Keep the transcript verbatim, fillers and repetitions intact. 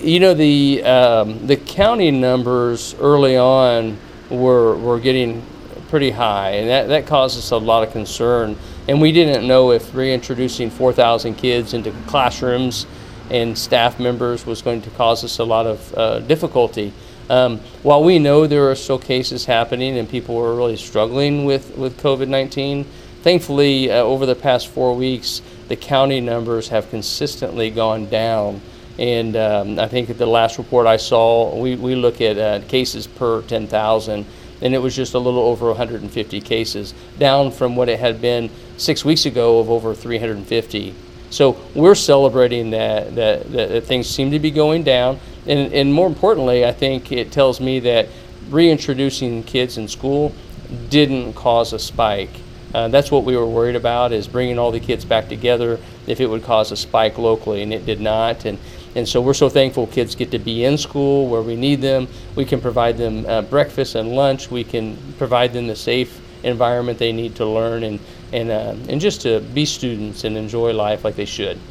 You know, the um, the county numbers early on were were getting pretty high, and that, that caused us a lot of concern. And we didn't know if reintroducing four thousand kids into classrooms and staff members was going to cause us a lot of uh, difficulty. Um, while we know there are still cases happening and people are really struggling with, with COVID nineteen, thankfully uh, over the past four weeks, the county numbers have consistently gone down. And um, I think at the last report I saw, we, we look at uh, cases per ten thousand, and it was just a little over one hundred fifty cases, down from what it had been six weeks ago of over three hundred fifty. So we're celebrating that, that, that things seem to be going down. And, and more importantly, I think it tells me that reintroducing kids in school didn't cause a spike. Uh, that's what we were worried about, is bringing all the kids back together, if it would cause a spike locally, and it did not. And, and so we're so thankful kids get to be in school where we need them. We can provide them uh, breakfast and lunch. We can provide them the safe environment they need to learn and, and, uh, and just to be students and enjoy life like they should.